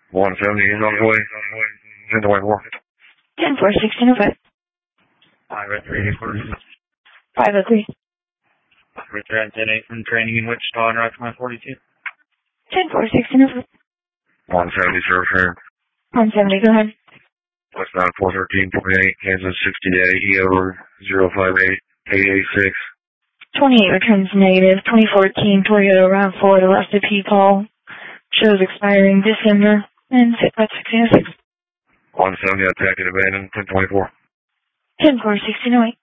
170 is on his way. 1024. 10-4, 1605. 503, 503. Return 10-8 from training in Wichita and Route 142. 10-4, 1605. 170, service here. 170, go ahead. Westbound 413.8, Kansas 60 to 80 over 058-886. 28 returns negative. 2014 Toyota RAV4, the last of P call. Shows expiring December and sit at 606. 170, attack and abandoned, 1024. 10-4, 1608.